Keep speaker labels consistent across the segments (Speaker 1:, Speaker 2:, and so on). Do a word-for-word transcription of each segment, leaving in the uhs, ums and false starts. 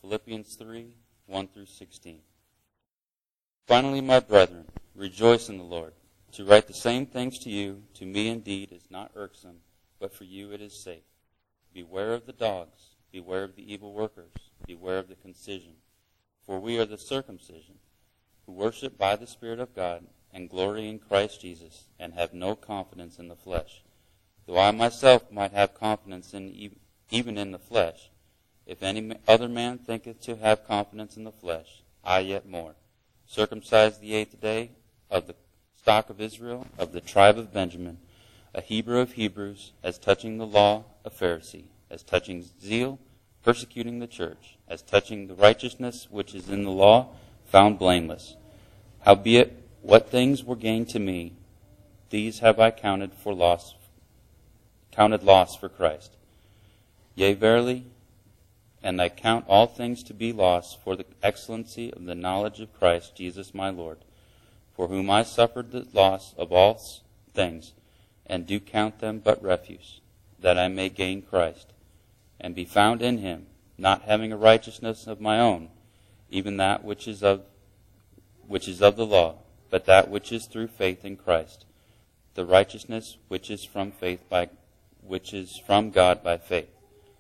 Speaker 1: Philippians three, one through sixteen. Finally, my brethren, rejoice in the Lord. To write the same things to you, to me indeed, is not irksome, but for you it is safe. Beware of the dogs, beware of the evil workers, beware of the concision. For we are the circumcision, who worship by the Spirit of God, and glory in Christ Jesus, and have no confidence in the flesh. Though I myself might have confidence in even in the flesh, if any other man thinketh to have confidence in the flesh, I yet more. Circumcised the eighth day, of the stock of Israel, of the tribe of Benjamin, a Hebrew of Hebrews, as touching the law, a Pharisee, as touching zeal, persecuting the church, as touching the righteousness which is in the law, found blameless. Howbeit, what things were gained to me, these have I counted for loss, counted loss for Christ. Yea, verily, and I count all things to be loss for the excellency of the knowledge of Christ Jesus my Lord, for whom I suffered the loss of all things, and do count them but refuse, that I may gain Christ, and be found in him, not having a righteousness of my own, even that which is of which is of the law, but that which is through faith in Christ, the righteousness which is from faith by which is from God by faith,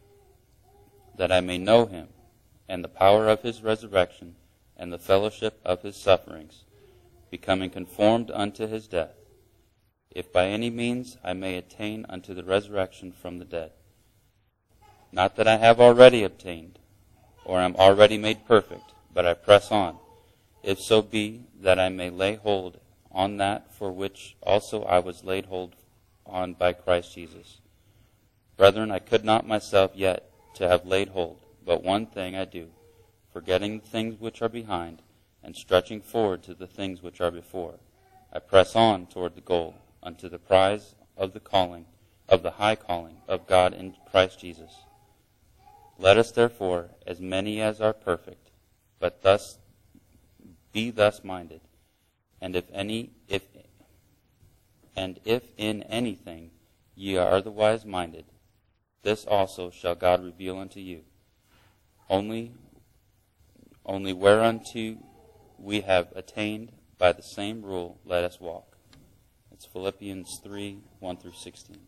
Speaker 1: that I may know him, and the power of his resurrection, and the fellowship of his sufferings, becoming conformed unto his death, if by any means I may attain unto the resurrection from the dead. Not that I have already obtained, or am already made perfect, but I press on, if so be that I may lay hold on that for which also I was laid hold on by Christ Jesus. Brethren, I could not myself yet to have laid hold, but one thing I do, forgetting the things which are behind, and stretching forward to the things which are before. I press on toward the goal, unto the prize of the calling, of the high calling of God in Christ Jesus. Let us therefore, as many as are perfect, but thus be thus minded, and if any, if and if in anything ye are otherwise minded, this also shall God reveal unto you. Only, only whereunto we have attained by the same rule, let us walk. It's Philippians three, one through sixteen.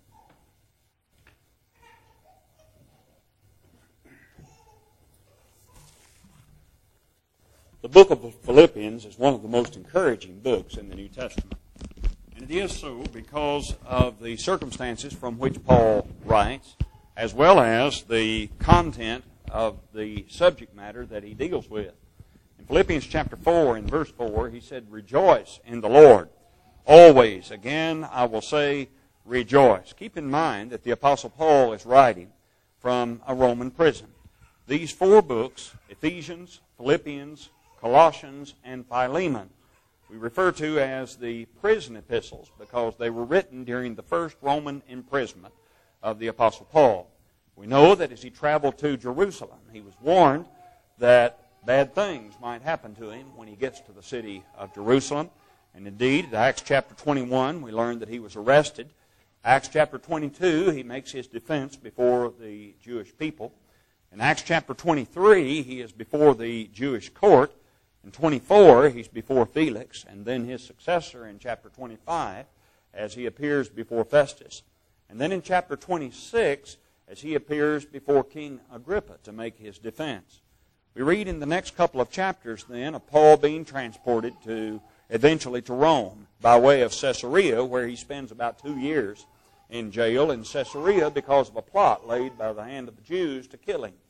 Speaker 2: The book of Philippians is one of the most encouraging books in the New Testament. And it is so because of the circumstances from which Paul writes, as well as the content of the subject matter that he deals with. In Philippians chapter four, in verse four, he said, "Rejoice in the Lord. Always, again, I will say, rejoice." Keep in mind that the Apostle Paul is writing from a Roman prison. These four books, Ephesians, Philippians, Colossians, and Philemon, we refer to as the prison epistles because they were written during the first Roman imprisonment of the Apostle Paul. We know that as he traveled to Jerusalem, he was warned that bad things might happen to him when he gets to the city of Jerusalem. And indeed, in Acts chapter twenty-one, we learn that he was arrested. Acts chapter twenty-two, he makes his defense before the Jewish people. In Acts chapter twenty-three, he is before the Jewish court. In twenty-four, he's before Felix, and then his successor in chapter twenty-five, as he appears before Festus. And then in chapter twenty-six, as he appears before King Agrippa to make his defense. We read in the next couple of chapters, then, of Paul being transported to, eventually to Rome, by way of Caesarea, where he spends about two years in jail in Caesarea because of a plot laid by the hand of the Jews to kill him.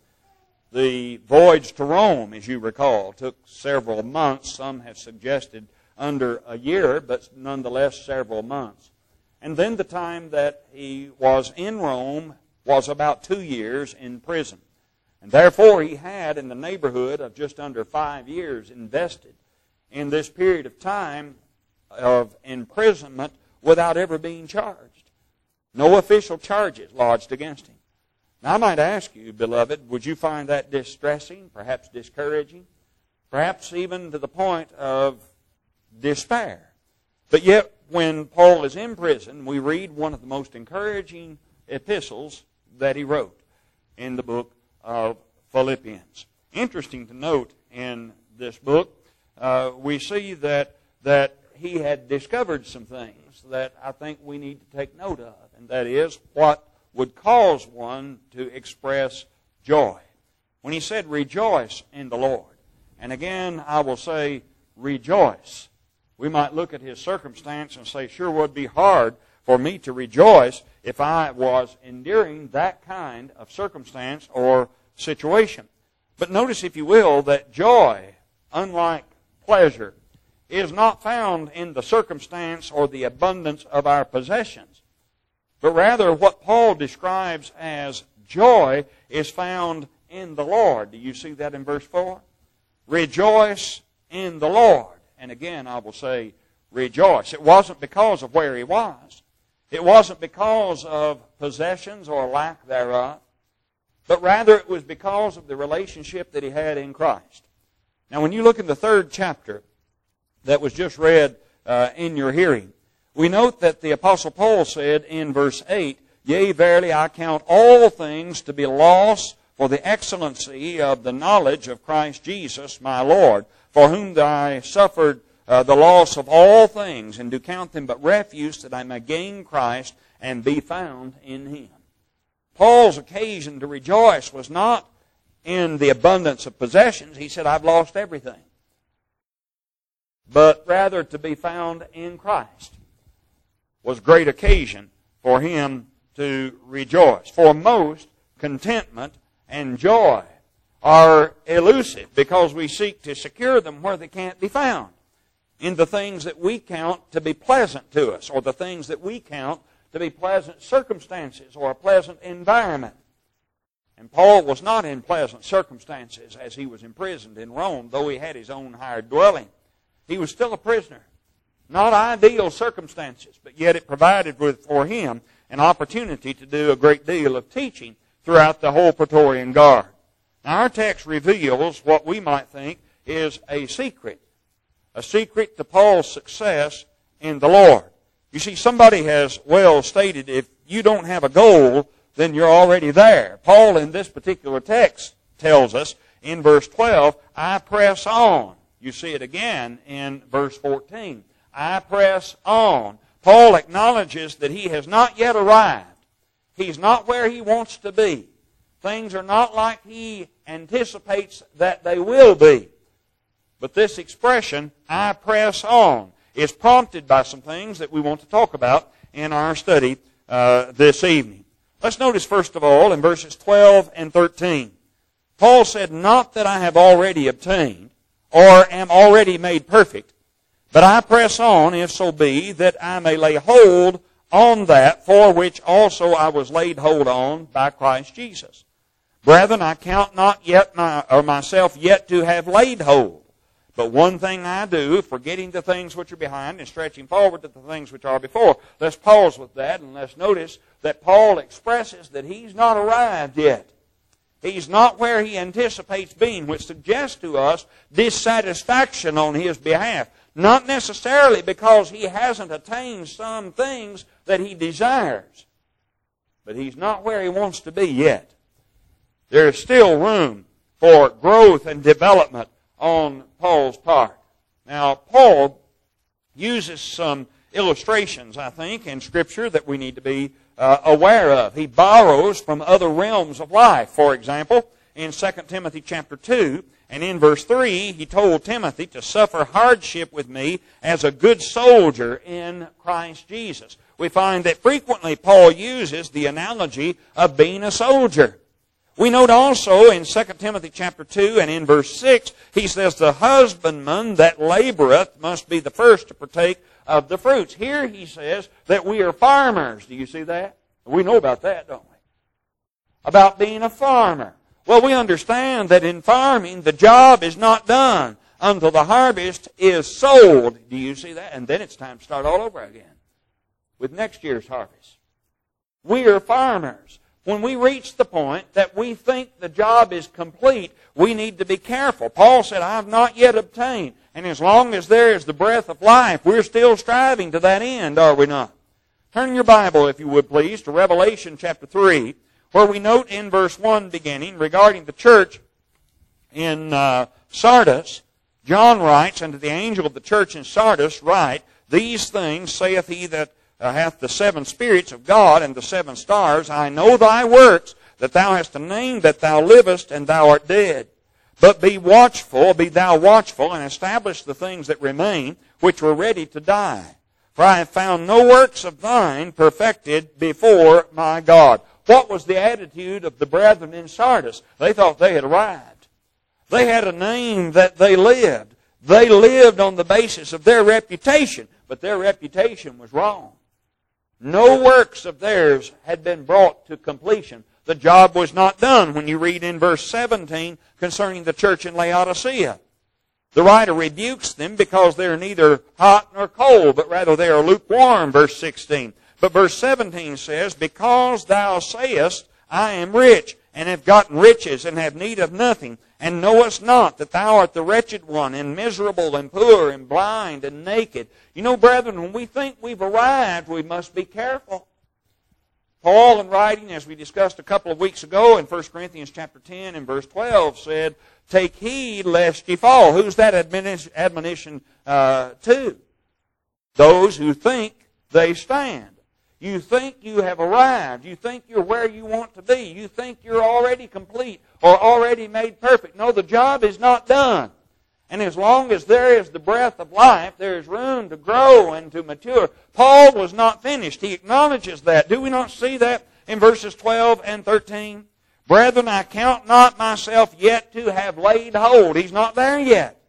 Speaker 2: The voyage to Rome, as you recall, took several months. Some have suggested under a year, but nonetheless several months. And then the time that he was in Rome was about two years in prison. And therefore he had in the neighborhood of just under five years invested in this period of time of imprisonment without ever being charged. No official charges lodged against him. Now, I might ask you, beloved, would you find that distressing, perhaps discouraging, perhaps even to the point of despair? But yet, when Paul is in prison, we read one of the most encouraging epistles that he wrote in the book of Philippians. Interesting to note in this book, uh, we see that that he had discovered some things that I think we need to take note of, and that is what would cause one to express joy. When he said, rejoice in the Lord, and again I will say, rejoice. We might look at his circumstance and say, sure would be hard for me to rejoice if I was enduring that kind of circumstance or situation. But notice, if you will, that joy, unlike pleasure, is not found in the circumstance or the abundance of our possessions, but rather what Paul describes as joy is found in the Lord. Do you see that in verse four? Rejoice in the Lord. And again, I will say, rejoice. It wasn't because of where he was. It wasn't because of possessions or lack thereof, but rather it was because of the relationship that he had in Christ. Now, when you look in the third chapter that was just read uh, in your hearing, we note that the Apostle Paul said in verse eight, Yea, verily I count all things to be loss for the excellency of the knowledge of Christ Jesus my Lord, for whom I suffered uh, the loss of all things, and do count them but refuse, that I may gain Christ and be found in Him. Paul's occasion to rejoice was not in the abundance of possessions. He said, I've lost everything. But rather to be found in Christ was great occasion for him to rejoice. For most, contentment and joy are elusive because we seek to secure them where they can't be found, in the things that we count to be pleasant to us, or the things that we count to be pleasant circumstances or a pleasant environment. And Paul was not in pleasant circumstances as he was imprisoned in Rome, though he had his own hired dwelling. He was still a prisoner. Not ideal circumstances, but yet it provided for him an opportunity to do a great deal of teaching throughout the whole Praetorian Guard. Now, our text reveals what we might think is a secret, a secret to Paul's success in the Lord. You see, somebody has well stated, if you don't have a goal, then you're already there. Paul, in this particular text, tells us in verse twelve, I press on. You see it again in verse fourteen. I press on. Paul acknowledges that he has not yet arrived. He's not where he wants to be. Things are not like he anticipates that they will be. But this expression, I press on, is prompted by some things that we want to talk about in our study uh, this evening. Let's notice, first of all, in verses twelve and thirteen. Paul said, Not that I have already obtained, or am already made perfect, but I press on, if so be, that I may lay hold on that for which also I was laid hold on by Christ Jesus. Brethren, I count not yet my, or myself yet to have laid hold. But one thing I do, forgetting the things which are behind and stretching forward to the things which are before. Let's pause with that and let's notice that Paul expresses that he's not arrived yet. He's not where he anticipates being, which suggests to us dissatisfaction on his behalf. Not necessarily because he hasn't attained some things that he desires, but he's not where he wants to be yet. There is still room for growth and development on Paul's part. Now, Paul uses some illustrations, I think, in Scripture that we need to be uh, aware of. He borrows from other realms of life. For example, in Second Timothy chapter two, and in verse three, he told Timothy to suffer hardship with me as a good soldier in Christ Jesus. We find that frequently Paul uses the analogy of being a soldier. We note also in Second Timothy chapter two and in verse six, he says, The husbandman that laboreth must be the first to partake of the fruits. Here he says that we are farmers. Do you see that? We know about that, don't we? About being a farmer. Well, we understand that in farming, the job is not done until the harvest is sold. Do you see that? And then it's time to start all over again with next year's harvest. We are farmers. When we reach the point that we think the job is complete, we need to be careful. Paul said, I have not yet obtained. And as long as there is the breath of life, we're still striving to that end, are we not? Turn your Bible, if you would please, to Revelation chapter three, where we note in verse one beginning regarding the church in uh, Sardis, John writes, unto the angel of the church in Sardis write, These things saith he that uh, hath the seven spirits of God and the seven stars, I know thy works, that thou hast a name that thou livest, and thou art dead. But be watchful, be thou watchful, and establish the things that remain, which were ready to die. For I have found no works of thine perfected before my God. What was the attitude of the brethren in Sardis? They thought they had arrived. They had a name that they lived. They lived on the basis of their reputation, but their reputation was wrong. No works of theirs had been brought to completion. The job was not done when you read in verse seventeen concerning the church in Laodicea. The writer rebukes them because they are neither hot nor cold, but rather they are lukewarm, verse sixteen. But verse seventeen says, Because thou sayest, I am rich, and have gotten riches, and have need of nothing, and knowest not that thou art the wretched one, and miserable, and poor, and blind, and naked. You know, brethren, when we think we've arrived, we must be careful. Paul, in writing, as we discussed a couple of weeks ago in First Corinthians chapter ten and verse twelve, said, Take heed lest ye fall. Who's that admonition uh, to? Those who think they stand. You think you have arrived. You think you're where you want to be. You think you're already complete or already made perfect. No, the job is not done. And as long as there is the breath of life, there is room to grow and to mature. Paul was not finished. He acknowledges that. Do we not see that in verses twelve and thirteen? Brethren, I count not myself yet to have laid hold. He's not there yet.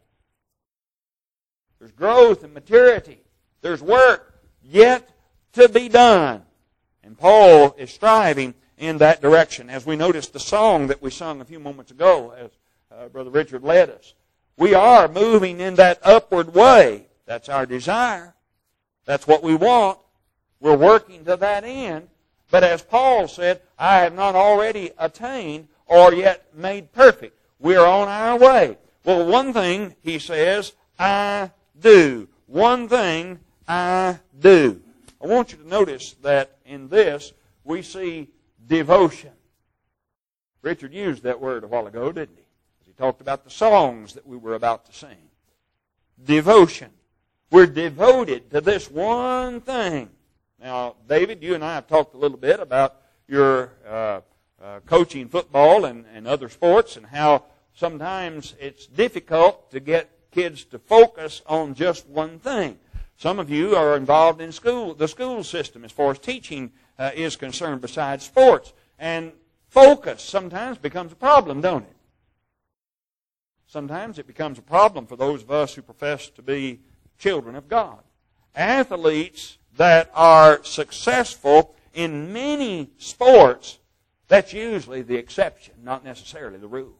Speaker 2: There's growth and maturity. There's work yet to be done. And Paul is striving in that direction. As we noticed the song that we sung a few moments ago, as uh, Brother Richard led us. We are moving in that upward way. That's our desire. That's what we want. We're working to that end. But as Paul said, I have not already attained or yet made perfect. We're on our way. Well, one thing, he says, I do. One thing I do. I want you to notice that in this we see devotion. Richard used that word a while ago, didn't he? He talked about the songs that we were about to sing. Devotion. We're devoted to this one thing. Now, David, you and I have talked a little bit about your uh, uh, coaching football and, and other sports and how sometimes it's difficult to get kids to focus on just one thing. Some of you are involved in school, the school system as far as teaching uh, is concerned besides sports. And focus sometimes becomes a problem, don't it? Sometimes it becomes a problem for those of us who profess to be children of God. Athletes that are successful in many sports, that's usually the exception, not necessarily the rule.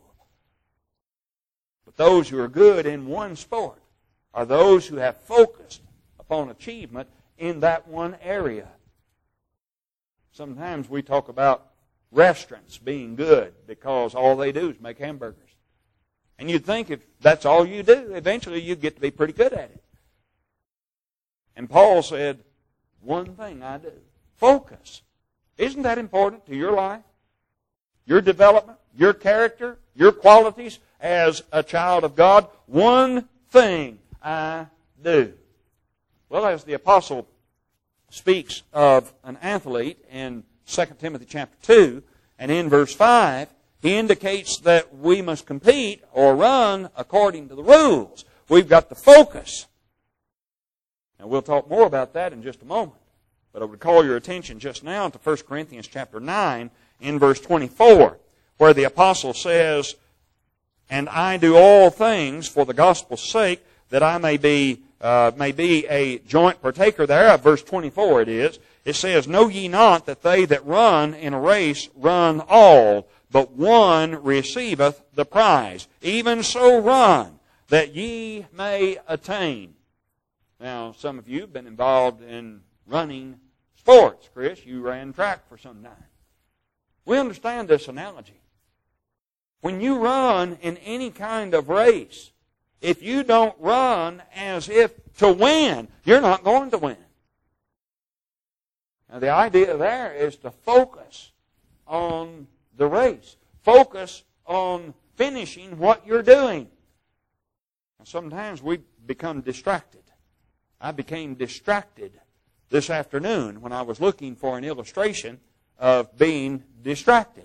Speaker 2: But those who are good in one sport are those who have focused upon achievement in that one area. Sometimes we talk about restaurants being good because all they do is make hamburgers. And you'd think if that's all you do, eventually you'd get to be pretty good at it. And Paul said, one thing I do. Focus. Isn't that important to your life? Your development, your character, your qualities as a child of God? One thing I do. Well, as the apostle speaks of an athlete in Second Timothy chapter two, and in verse five, he indicates that we must compete or run according to the rules. We've got to focus. And we'll talk more about that in just a moment. But I would call your attention just now to First Corinthians chapter nine in verse twenty-four, where the apostle says, And I do all things for the gospel's sake, that I may be uh, may be a joint partaker thereof. Verse twenty-four it is. It says, Know ye not that they that run in a race run all, but one receiveth the prize. Even so run, that ye may attain. Now, some of you have been involved in running sports. Chris, you ran track for some time. We understand this analogy. When you run in any kind of race, if you don't run as if to win, you're not going to win. Now, the idea there is to focus on the race. Focus on finishing what you're doing. And sometimes we become distracted. I became distracted this afternoon when I was looking for an illustration of being distracted.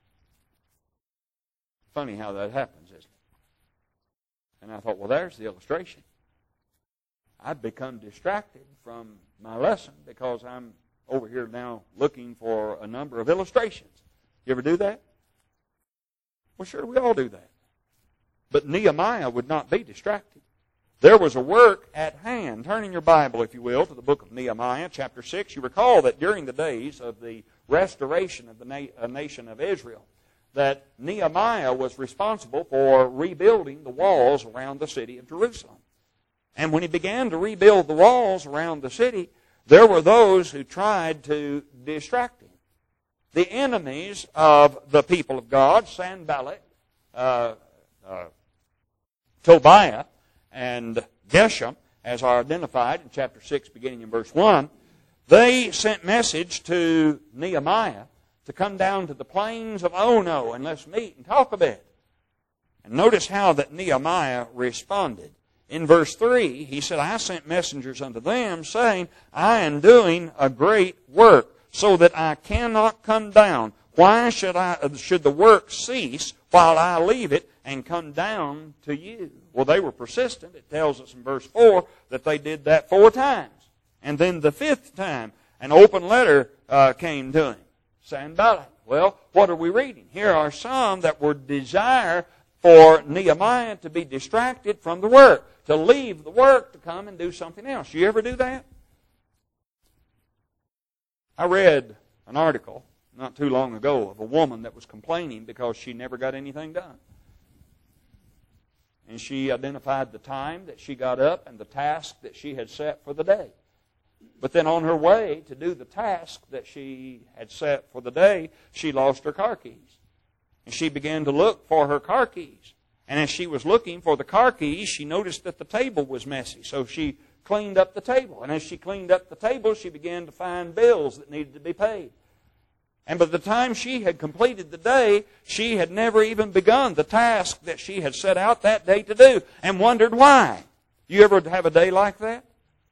Speaker 2: Funny how that happens, isn't it? And I thought, well, there's the illustration. I've become distracted from my lesson because I'm over here now looking for a number of illustrations. You ever do that? Well, sure, we all do that. But Nehemiah would not be distracted. There was a work at hand. Turn in your Bible, if you will, to the book of Nehemiah, chapter six. You recall that during the days of the restoration of the na- nation of Israel, that Nehemiah was responsible for rebuilding the walls around the city of Jerusalem. And when he began to rebuild the walls around the city, there were those who tried to distract him. The enemies of the people of God, Sanballat, uh, uh, Tobiah, and Geshem, as are identified in chapter six, beginning in verse one, they sent message to Nehemiah to come down to the plains of Ono and let's meet and talk a bit. And notice how that Nehemiah responded. In verse three, he said, I sent messengers unto them, saying, I am doing a great work, so that I cannot come down. Why should I should the work cease while I leave it and come down to you? Well, they were persistent. It tells us in verse four that they did that four times. And then the fifth time, an open letter uh, came to him. Sanballat. Well, what are we reading? Here are some that were desire for Nehemiah to be distracted from the work, to leave the work to come and do something else. You ever do that? I read an article not too long ago of a woman that was complaining because she never got anything done. And she identified the time that she got up and the task that she had set for the day. But then on her way to do the task that she had set for the day, she lost her car keys. And she began to look for her car keys. And as she was looking for the car keys, she noticed that the table was messy. So she cleaned up the table. And as she cleaned up the table, she began to find bills that needed to be paid. And by the time she had completed the day, she had never even begun the task that she had set out that day to do and wondered why. You ever have a day like that?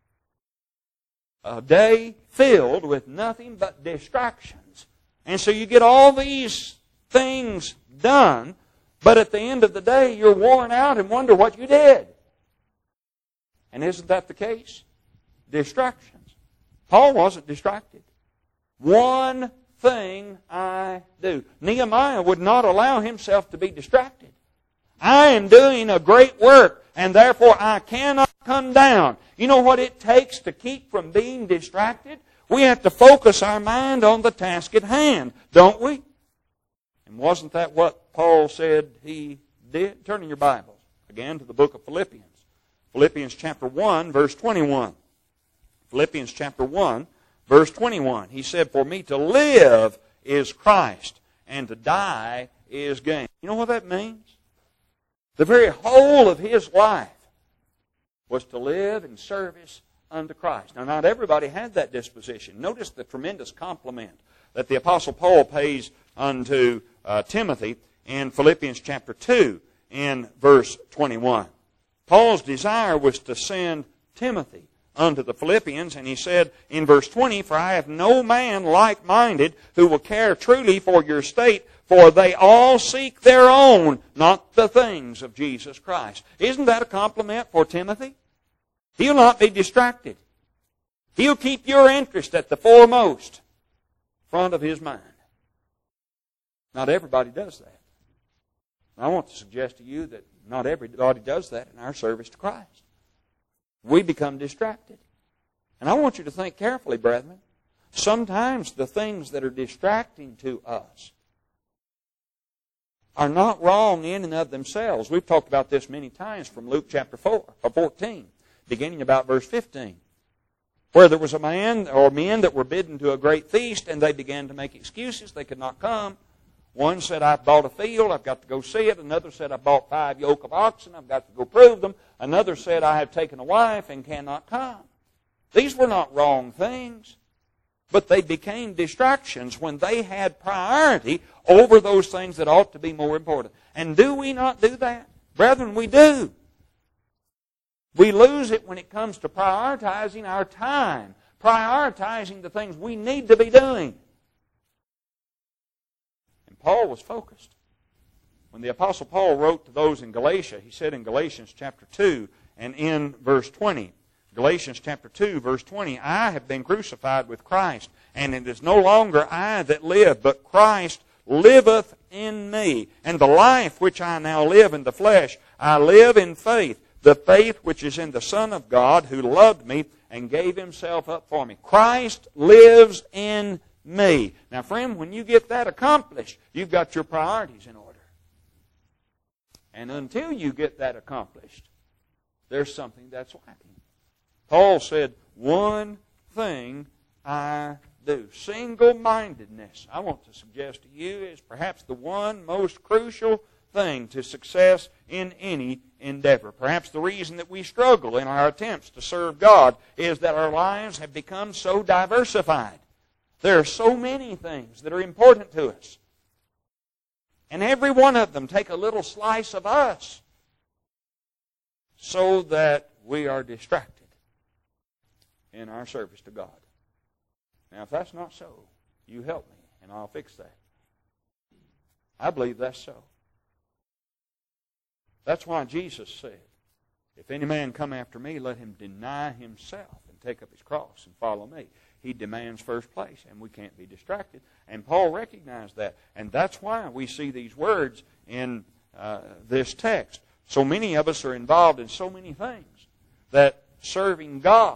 Speaker 2: A day filled with nothing but distractions. And so you get all these things done, but at the end of the day, you're worn out and wonder what you did. And isn't that the case? Distractions. Paul wasn't distracted. One thing I do. Nehemiah would not allow himself to be distracted. I am doing a great work, and therefore I cannot come down. You know what it takes to keep from being distracted? We have to focus our mind on the task at hand, don't we? And wasn't that what Paul said he did? Turn in your Bibles again to the book of Philippians. Philippians chapter one, verse twenty-one. Philippians chapter one, verse twenty-one. He said, for me to live is Christ, and to die is gain. You know what that means? The very whole of his life was to live in service unto Christ. Now, not everybody had that disposition. Notice the tremendous compliment that the Apostle Paul pays unto uh, Timothy in Philippians chapter two in verse twenty-one. Paul's desire was to send Timothy unto the Philippians, and he said in verse twenty, for I have no man like-minded who will care truly for your state, for they all seek their own, not the things of Jesus Christ. Isn't that a compliment for Timothy? He'll not be distracted. He'll keep your interest at the foremost front of his mind. Not everybody does that. I want to suggest to you that not everybody does that in our service to Christ. We become distracted. And I want you to think carefully, brethren. Sometimes the things that are distracting to us are not wrong in and of themselves. We've talked about this many times from Luke chapter four, or fourteen, beginning about verse fifteen, where there was a man or men that were bidden to a great feast, and they began to make excuses. They could not come. One said, I've bought a field, I've got to go see it. Another said, I bought five yoke of oxen, I've got to go prove them. Another said, I have taken a wife and cannot come. These were not wrong things. but they became distractions when they had priority over those things that ought to be more important. And do we not do that? Brethren, we do. We lose it when it comes to prioritizing our time, prioritizing the things we need to be doing. And Paul was focused. When the Apostle Paul wrote to those in Galatia, he said in Galatians chapter two and in verse twenty, Galatians chapter two, verse twenty, I have been crucified with Christ, and it is no longer I that live, but Christ liveth in me. And the life which I now live in the flesh, I live in faith, the faith which is in the Son of God, who loved me and gave himself up for me. Christ lives in me. Now, friend, when you get that accomplished, you've got your priorities in order. And until you get that accomplished, there's something that's lacking. Paul said, one thing I do. Single-mindedness, I want to suggest to you, is perhaps the one most crucial thing to success in any endeavor. Perhaps the reason that we struggle in our attempts to serve God is that our lives have become so diversified. There are so many things that are important to us. And every one of them take a little slice of us so that we are distracted in our service to God. Now, if that's not so, you help me, and I'll fix that. I believe that's so. That's why Jesus said, if any man come after me, let him deny himself and take up his cross and follow me. He demands first place, and we can't be distracted. And Paul recognized that. And that's why we see these words in uh, this text. So many of us are involved in so many things that serving God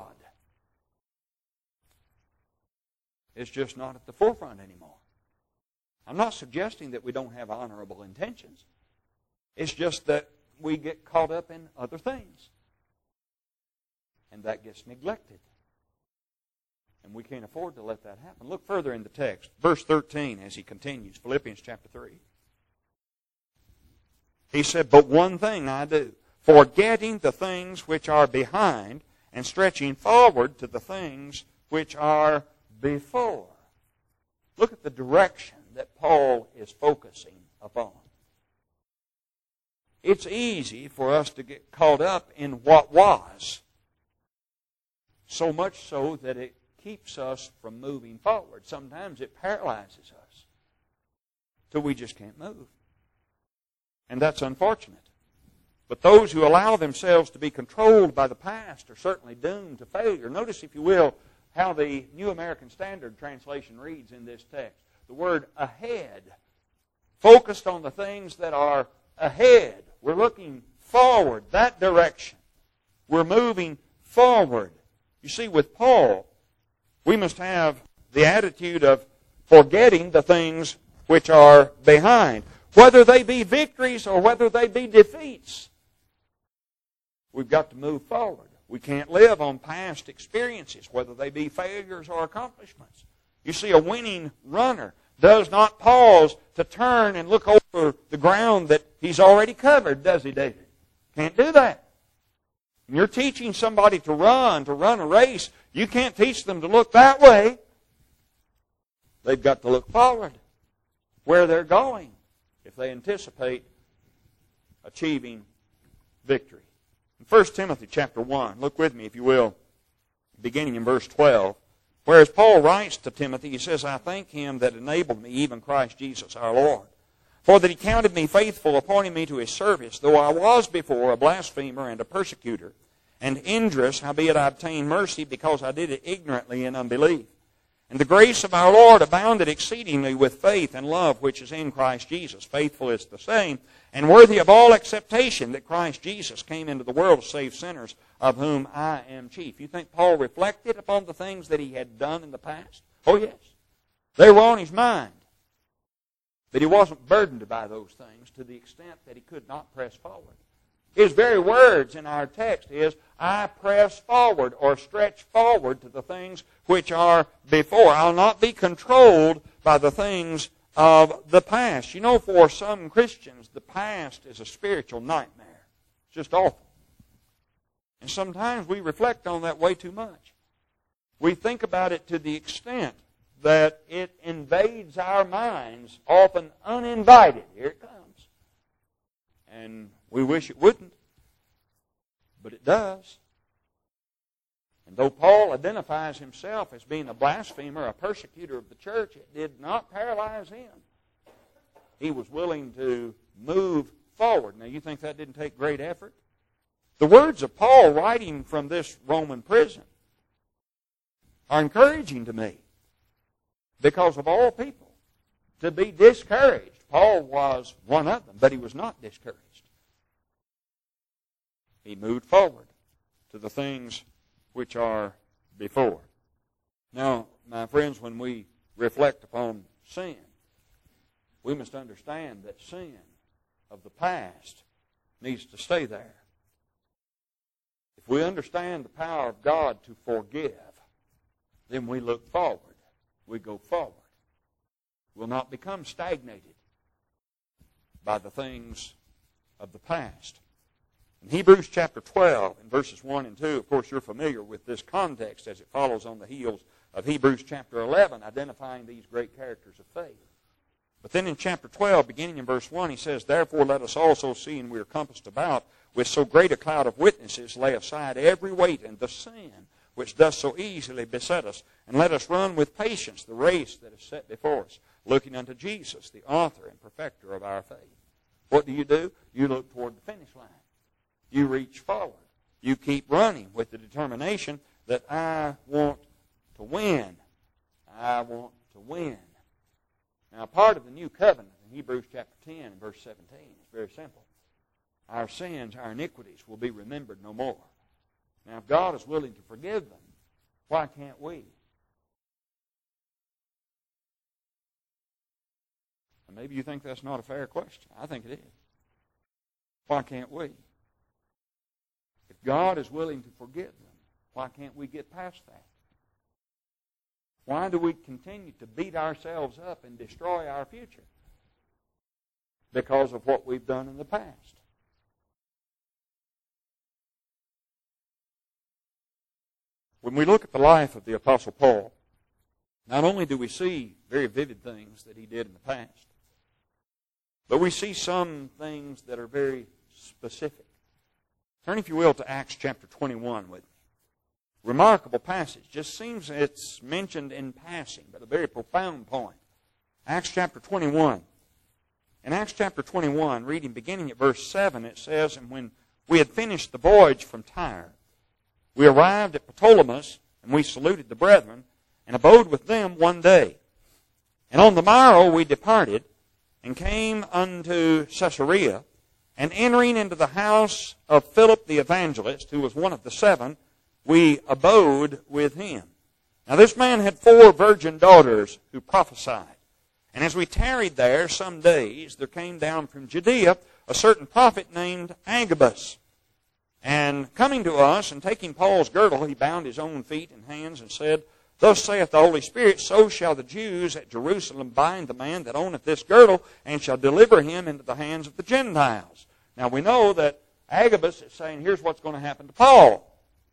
Speaker 2: is just not at the forefront anymore. I'm not suggesting that we don't have honorable intentions. It's just that we get caught up in other things. And that gets neglected. And we can't afford to let that happen. Look further in the text. Verse thirteen as he continues. Philippians chapter three. He said, but one thing I do, forgetting the things which are behind and stretching forward to the things which are before. Look at the direction that Paul is focusing upon. It's easy for us to get caught up in what was, so much so that it keeps us from moving forward. Sometimes it paralyzes us till we just can't move. And that's unfortunate. But those who allow themselves to be controlled by the past are certainly doomed to failure. Notice, if you will, how the New American Standard Translation reads in this text. The word ahead, focused on the things that are ahead. We're looking forward, that direction. We're moving forward. You see, with Paul, we must have the attitude of forgetting the things which are behind, whether they be victories or whether they be defeats. We've got to move forward. We can't live on past experiences, whether they be failures or accomplishments. You see, a winning runner does not pause to turn and look over the ground that he's already covered, does he, David? Can't do that. When you're teaching somebody to run, to run a race, you can't teach them to look that way. They've got to look forward, where they're going, if they anticipate achieving victory. In First Timothy chapter one, look with me if you will, beginning in verse twelve. Whereas Paul writes to Timothy, he says, I thank him that enabled me, even Christ Jesus our Lord, for that he counted me faithful, appointing me to his service, though I was before a blasphemer and a persecutor, and injurious, howbeit I obtained mercy, because I did it ignorantly in unbelief. And the grace of our Lord abounded exceedingly with faith and love which is in Christ Jesus. Faithful is the same, and worthy of all acceptation, that Christ Jesus came into the world to save sinners, of whom I am chief. You think Paul reflected upon the things that he had done in the past? Oh, yes. They were on his mind. But he wasn't burdened by those things to the extent that he could not press forward. His very words in our text is, I press forward or stretch forward to the things which are before. I'll not be controlled by the things of the past. You know, for some Christians, the past is a spiritual nightmare. It's just awful. And sometimes we reflect on that way too much. We think about it to the extent that it invades our minds, often uninvited. Here it comes. And we wish it wouldn't, but it does. And though Paul identifies himself as being a blasphemer, a persecutor of the church, it did not paralyze him. He was willing to move forward. Now, you think that didn't take great effort? The words of Paul writing from this Roman prison are encouraging to me, because of all people, to be discouraged. Paul was one of them, but he was not discouraged. He moved forward to the things which are before. Now, my friends, when we reflect upon sin, we must understand that sin of the past needs to stay there. If we understand the power of God to forgive, then we look forward. We go forward. We'll not become stagnated by the things of the past. In Hebrews chapter twelve, in verses one and two, of course you're familiar with this context as it follows on the heels of Hebrews chapter eleven, identifying these great characters of faith. But then in chapter twelve, beginning in verse one, he says, "Therefore let us also, seeing we are compassed about with so great a cloud of witnesses, lay aside every weight and the sin which does so easily beset us, and let us run with patience the race that is set before us, looking unto Jesus, the author and perfecter of our faith." What do you do? You look toward the finish line. You reach forward. You keep running with the determination that I want to win. I want to win. Now, part of the new covenant in Hebrews chapter ten and verse seventeen is very simple. Our sins, our iniquities will be remembered no more. Now, if God is willing to forgive them, why can't we? And maybe you think that's not a fair question. I think it is. Why can't we? If God is willing to forgive them, why can't we get past that? Why do we continue to beat ourselves up and destroy our future? Because of what we've done in the past. When we look at the life of the Apostle Paul, not only do we see very vivid things that he did in the past, but we see some things that are very specific. Turn, if you will, to Acts chapter twenty-one with me. Remarkable passage. Just seems it's mentioned in passing, but a very profound point. Acts chapter twenty-one. In Acts chapter twenty-one, reading beginning at verse seven, it says, "And when we had finished the voyage from Tyre, we arrived at Ptolemais, and we saluted the brethren, and abode with them one day. And on the morrow we departed, and came unto Caesarea, and entering into the house of Philip the evangelist, who was one of the seven, we abode with him. Now this man had four virgin daughters who prophesied. And as we tarried there some days, there came down from Judea a certain prophet named Agabus. And coming to us, and taking Paul's girdle, he bound his own feet and hands, and said, Thus saith the Holy Spirit, so shall the Jews at Jerusalem bind the man that owneth this girdle, and shall deliver him into the hands of the Gentiles." Now we know that Agabus is saying, here's what's going to happen to Paul.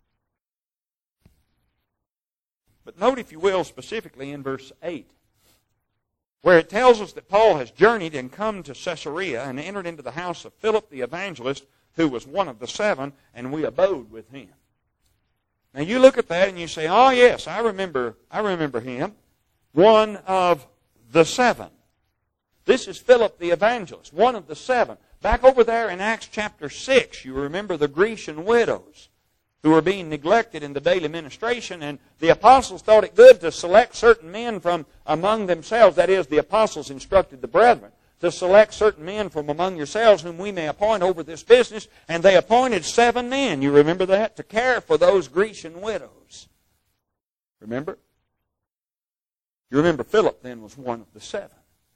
Speaker 2: But note, if you will, specifically in verse eight, where it tells us that Paul has journeyed and come to Caesarea and entered into the house of Philip the evangelist, who was one of the seven, and we abode with him. Now you look at that and you say, oh yes, I remember, I remember him, one of the seven. This is Philip the evangelist, one of the seven. Back over there in Acts chapter six, you remember the Grecian widows who were being neglected in the daily ministration, and the apostles thought it good to select certain men from among themselves. That is, the apostles instructed the brethren to select certain men from among yourselves whom we may appoint over this business. And they appointed seven men, you remember that, to care for those Grecian widows. Remember? You remember Philip then was one of the seven.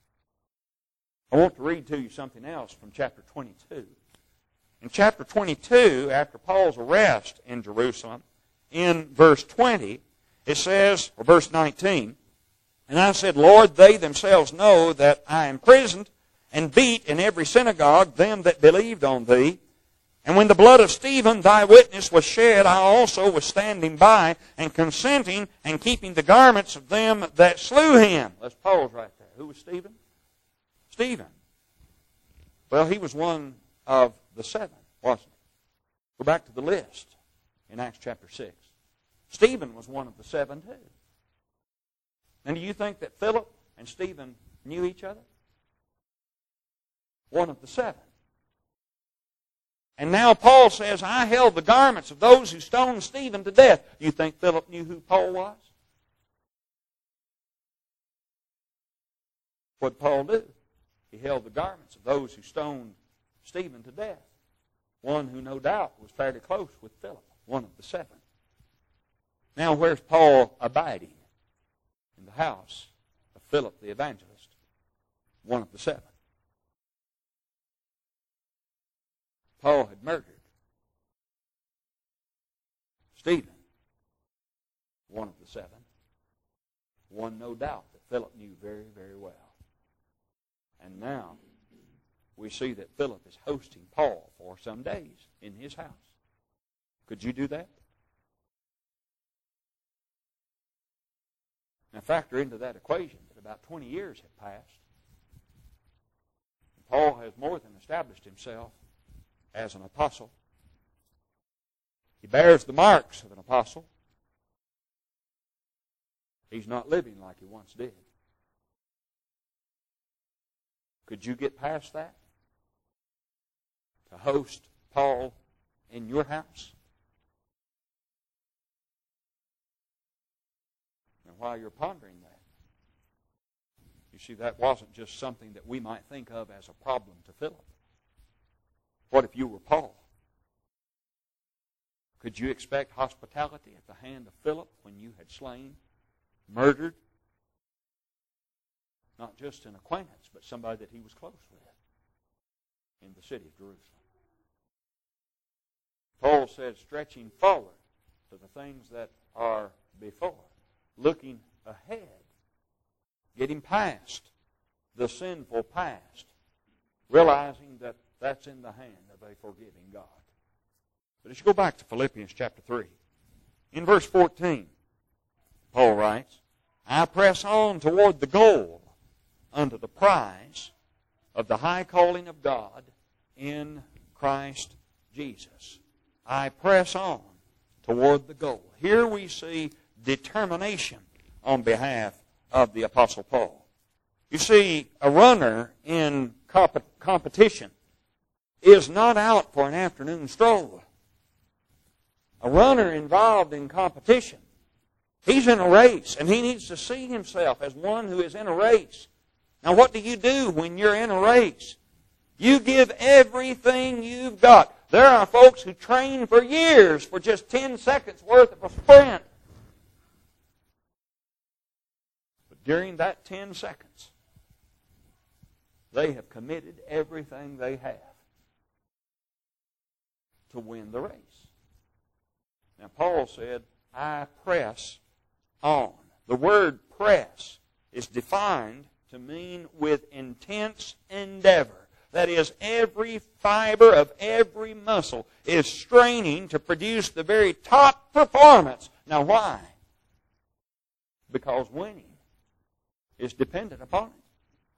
Speaker 2: I want to read to you something else from chapter twenty-two. In chapter twenty-two, after Paul's arrest in Jerusalem, in verse twenty, it says, or verse nineteen, "And I said, Lord, they themselves know that I am imprisoned and beat in every synagogue them that believed on thee.
Speaker 3: And when the blood of Stephen, thy witness, was shed, I also was standing by and consenting and keeping the garments of them that slew him. Let's pause right there. Who was Stephen? Stephen. Well, he was one of the seven, wasn't he? Go back to the list in Acts chapter six. Stephen was one of the seven too. And do you think that Philip and Stephen knew each other? One of the seven. And now Paul says, I held the garments of those who stoned Stephen to death. You think Philip knew who Paul was? What did Paul do? He held the garments of those who stoned Stephen to death. One who no doubt was fairly close with Philip, one of the seven. Now where's Paul abiding? In the house of Philip the evangelist, one of the seven. Paul had murdered Stephen, one of the seven. One, no doubt, that Philip knew very, very well. And now we see that Philip is hosting Paul for some days in his house. Could you do that? Now factor into that equation that about twenty years have passed. Paul has more than established himself as an apostle. He bears the marks of an apostle. He's not living like he once did. Could you get past that? To host Paul in your house? And while you're pondering that, you see, that wasn't just something that we might think of as a problem to Philip. What if you were Paul? Could you expect hospitality at the hand of Philip when you had slain, murdered, not just an acquaintance, but somebody that he was close with in the city of Jerusalem? Paul said, stretching forward to the things that are before, looking ahead, getting past the sinful past, realizing that that's in the hand of a forgiving God. But as you go back to Philippians chapter three, in verse fourteen, Paul writes, I press on toward the goal unto the prize of the high calling of God in Christ Jesus. I press on toward the goal. Here we see determination on behalf of the Apostle Paul. You see, a runner in comp- competition is not out for an afternoon stroll. A runner involved in competition, he's in a race, and he needs to see himself as one who is in a race. Now, what do you do when you're in a race? You give everything you've got. There are folks who train for years for just ten seconds worth of a sprint. But during that ten seconds, they have committed everything they have to win the race. Now, Paul said, I press on. The word press is defined to mean with intense endeavor. That is, every fiber of every muscle is straining to produce the very top performance. Now, why? Because winning is dependent upon it.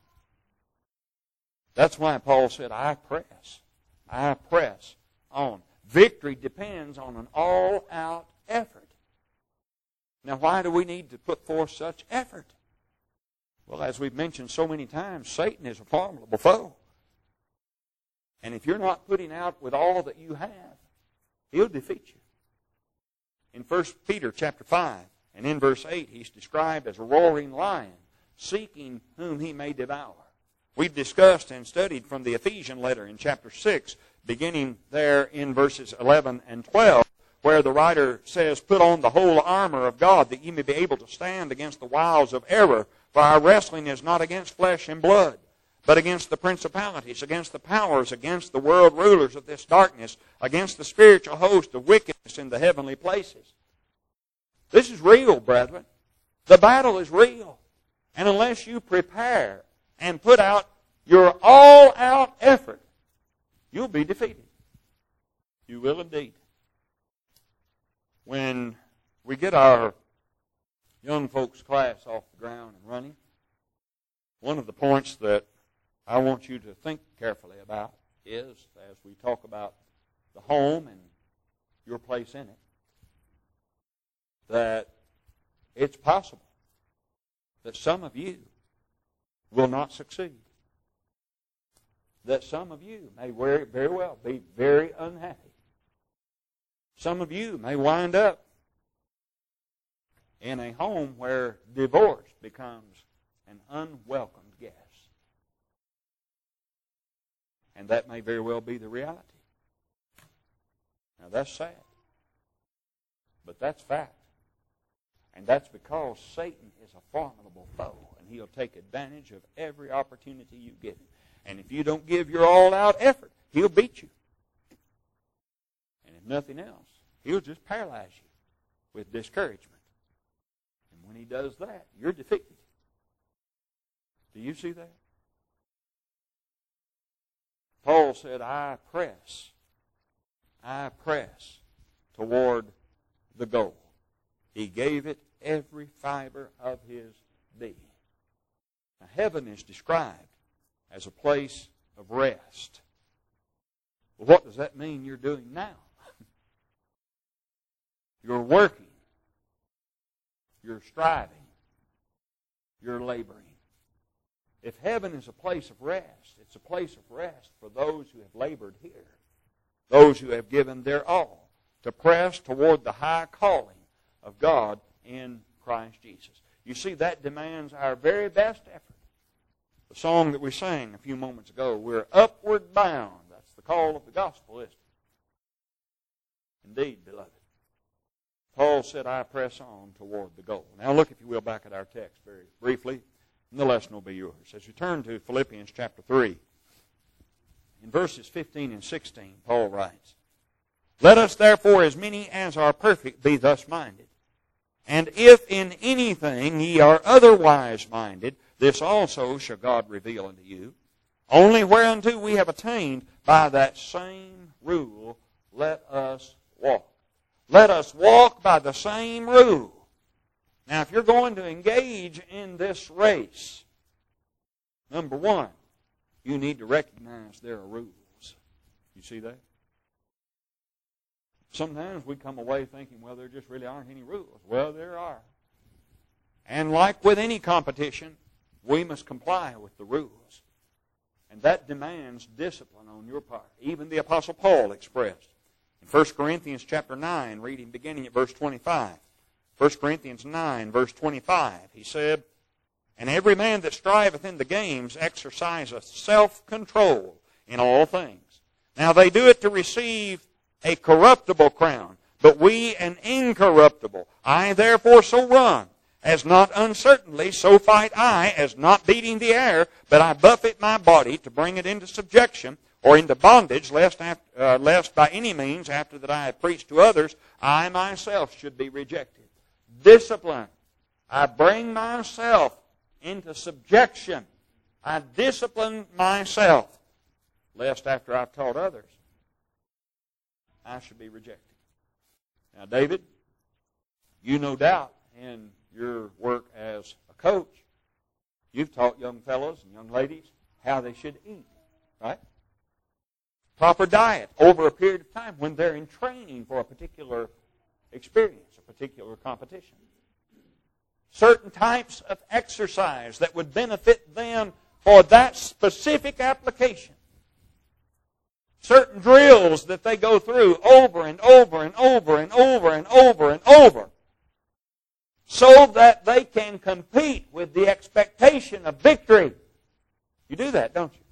Speaker 3: That's why Paul said, I press. I press on. Victory depends on an all-out effort. Now, why do we need to put forth such effort? Well, as we've mentioned so many times, Satan is a formidable foe. And if you're not putting out with all that you have, he'll defeat you. In First Peter chapter five and in verse eight, he's described as a roaring lion, seeking whom he may devour. We've discussed and studied from the Ephesian letter in chapter six, beginning there in verses eleven and twelve, where the writer says, put on the whole armor of God, that ye may be able to stand against the wiles of error. For our wrestling is not against flesh and blood, but against the principalities, against the powers, against the world rulers of this darkness, against the spiritual host of wickedness in the heavenly places. This is real, brethren. The battle is real. And unless you prepare and put out your all-out effort, you'll be defeated. You will indeed. When we get our young folks' class off the ground and running, one of the points that I want you to think carefully about is, as we talk about the home and your place in it, that it's possible that some of you will not succeed. That some of you may very, very well be very unhappy. Some of you may wind up in a home where divorce becomes an unwelcomed guest. And that may very well be the reality. Now that's sad. But that's fact. And that's because Satan is a formidable foe, and he'll take advantage of every opportunity you give him. And if you don't give your all-out effort, he'll beat you. And if nothing else, he'll just paralyze you with discouragement. And when he does that, you're defeated. Do you see that? Paul said, I press, I press toward the goal. He gave it every fiber of his being. Now, heaven is described as a place of rest. Well, what does that mean you're doing now? You're working. You're striving. You're laboring. If heaven is a place of rest, it's a place of rest for those who have labored here. Those who have given their all to press toward the high calling of God in Christ Jesus. You see, that demands our very best effort. The song that we sang a few moments ago, we're upward bound. That's the call of the gospel, isn't it? Indeed, beloved. Paul said, I press on toward the goal. Now look, if you will, back at our text very briefly, and the lesson will be yours. As you turn to Philippians chapter three, in verses fifteen and sixteen, Paul writes, Let us therefore, as many as are perfect, be thus minded. And if in anything ye are otherwise minded, this also shall God reveal unto you. Only whereunto we have attained, by that same rule let us walk. Let us walk by the same rule. Now, if you're going to engage in this race, number one, you need to recognize there are rules. You see that? Sometimes we come away thinking, well, there just really aren't any rules. Well, there are. And like with any competition, we must comply with the rules. And that demands discipline on your part. Even the Apostle Paul expressed in First Corinthians chapter nine, reading beginning at verse twenty-five. First Corinthians nine, verse twenty-five, he said, And every man that striveth in the games exerciseth self-control in all things. Now they do it to receive a corruptible crown, but we an incorruptible. I therefore so run, as not uncertainly, so fight I, as not beating the air, but I buffet my body to bring it into subjection, or into bondage, lest, after, uh, lest by any means, after that I have preached to others, I myself should be rejected. Discipline. I bring myself into subjection. I discipline myself, lest after I've taught others, I should be rejected. Now, David, you no doubt in your work as a coach, you've taught young fellows and young ladies how they should eat, right? Proper diet over a period of time when they're in training for a particular experience, a particular competition. Certain types of exercise that would benefit them for that specific application. Certain drills that they go through over and over and over and over and over and over, so that they can compete with the expectation of victory. You do that, don't you?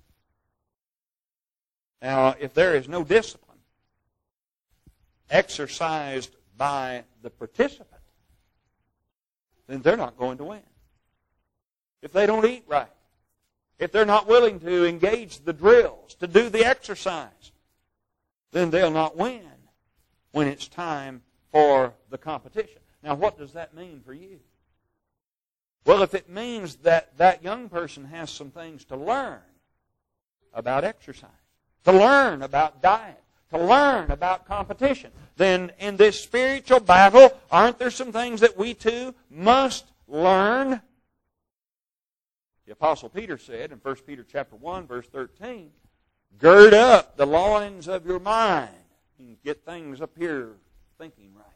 Speaker 3: Now, if there is no discipline exercised by the participant, then they're not going to win. If they don't eat right, if they're not willing to engage the drills, to do the exercise, then they'll not win when it's time for the competition. Now, what does that mean for you? Well, if it means that that young person has some things to learn about exercise, to learn about diet, to learn about competition, then in this spiritual battle, aren't there some things that we too must learn? The Apostle Peter said in First Peter chapter one, verse thirteen, gird up the loins of your mind and get things up here thinking right.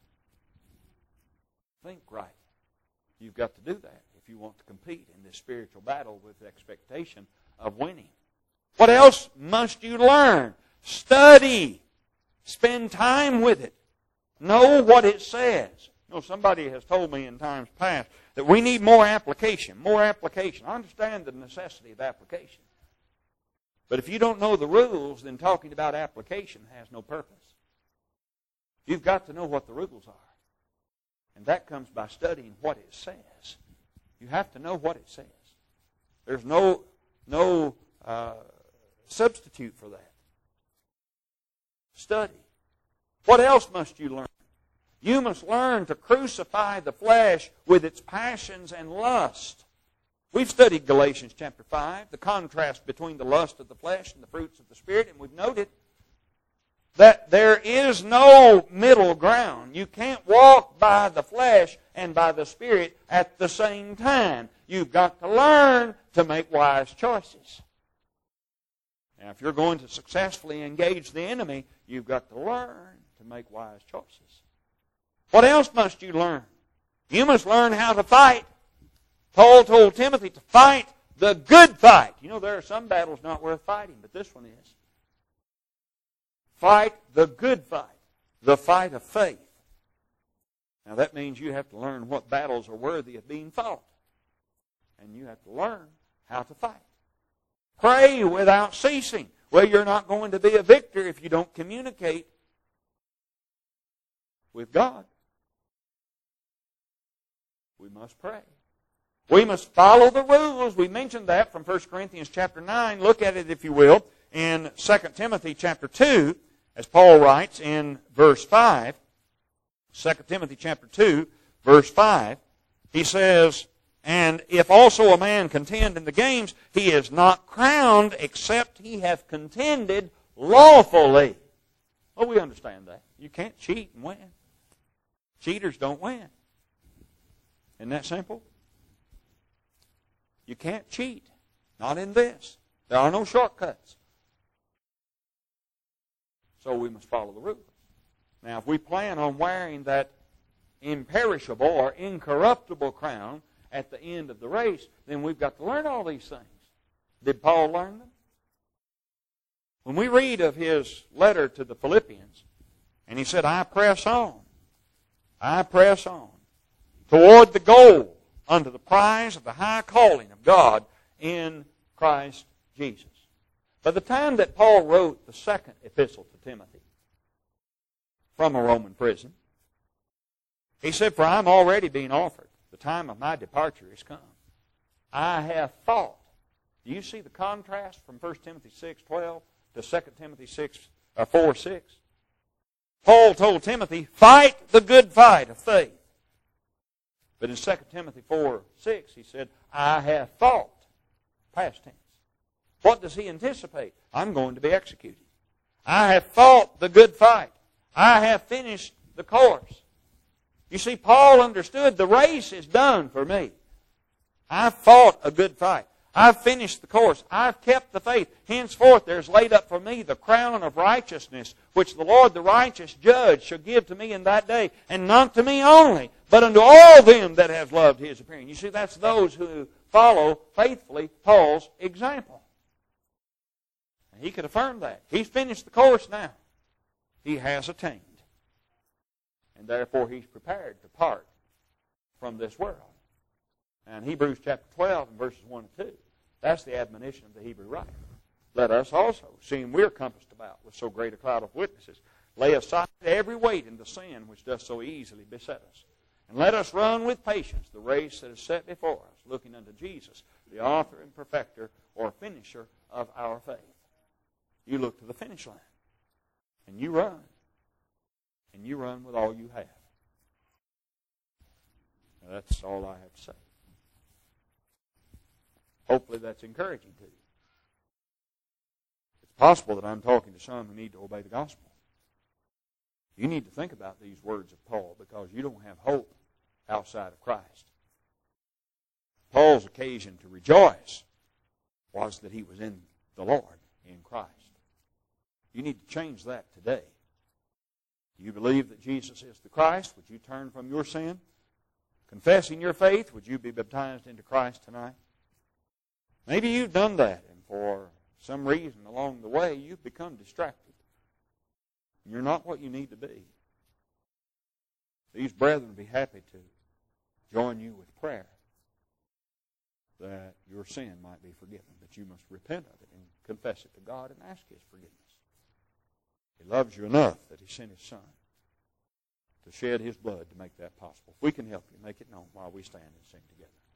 Speaker 3: Think right. You've got to do that if you want to compete in this spiritual battle with the expectation of winning. What else must you learn? Study. Spend time with it. Know what it says. You know, somebody has told me in times past that we need more application, more application. I understand the necessity of application. But if you don't know the rules, then talking about application has no purpose. You've got to know what the rules are. And that comes by studying what it says. You have to know what it says. There's no, no uh, substitute for that. Study. What else must you learn? You must learn to crucify the flesh with its passions and lust. We've studied Galatians chapter five, the contrast between the lust of the flesh and the fruits of the Spirit, and we've noted that there is no middle ground. You can't walk by the flesh and by the Spirit at the same time. You've got to learn to make wise choices. Now, if you're going to successfully engage the enemy, you've got to learn to make wise choices. What else must you learn? You must learn how to fight. Paul told Timothy to fight the good fight. You know, there are some battles not worth fighting, but this one is. Fight the good fight, the fight of faith. Now that means you have to learn what battles are worthy of being fought. And you have to learn how to fight. Pray without ceasing. Well, you're not going to be a victor if you don't communicate with God. We must pray. We must follow the rules. We mentioned that from First Corinthians chapter nine. Look at it, if you will, in Second Timothy chapter two, as Paul writes in verse five. Second Timothy chapter two, verse five. He says, and if also a man contend in the games, he is not crowned except he have contended lawfully. Well, we understand that. You can't cheat and win. Cheaters don't win. Isn't that simple? You can't cheat. Not in this. There are no shortcuts. So we must follow the rules. Now, if we plan on wearing that imperishable or incorruptible crown at the end of the race, then we've got to learn all these things. Did Paul learn them? When we read of his letter to the Philippians, and he said, I press on, I press on, toward the goal, unto the prize of the high calling of God in Christ Jesus. By the time that Paul wrote the second epistle to Timothy from a Roman prison, he said, for I'm already being offered. The time of my departure is come. I have fought. Do you see the contrast from First Timothy six twelve to Second Timothy six, or four six? Paul told Timothy, fight the good fight of faith. But in Second Timothy four six, he said, I have fought. Past tense. What does he anticipate? I'm going to be executed. I have fought the good fight. I have finished the course. You see, Paul understood the race is done for me. I've fought a good fight. I've finished the course. I've kept the faith. Henceforth there's laid up for me the crown of righteousness, which the Lord the righteous judge shall give to me in that day, and not to me only, but unto all them that have loved his appearing. You see, that's those who follow faithfully Paul's example. And he could affirm that. He's finished the course now. He has attained. And therefore he's prepared to part from this world. And Hebrews chapter twelve and verses one and two, that's the admonition of the Hebrew writer. Let us also, seeing we're compassed about with so great a cloud of witnesses, lay aside every weight and the sin which doth so easily beset us. And let us run with patience the race that is set before us, looking unto Jesus, the author and perfecter or finisher of our faith. You look to the finish line, and you run. And you run with all you have. Now, that's all I have to say. Hopefully that's encouraging to you. It's possible that I'm talking to some who need to obey the gospel. You need to think about these words of Paul because you don't have hope outside of Christ. Paul's occasion to rejoice was that he was in the Lord, in Christ. You need to change that today. Do you believe that Jesus is the Christ? Would you turn from your sin? Confessing your faith, would you be baptized into Christ tonight? Maybe you've done that, and for some reason along the way, you've become distracted. You're not what you need to be. These brethren would be happy to join you with prayer that your sin might be forgiven, but you must repent of it and confess it to God and ask His forgiveness. He loves you enough that He sent His Son to shed His blood to make that possible. If we can help you, make it known while we stand and sing together.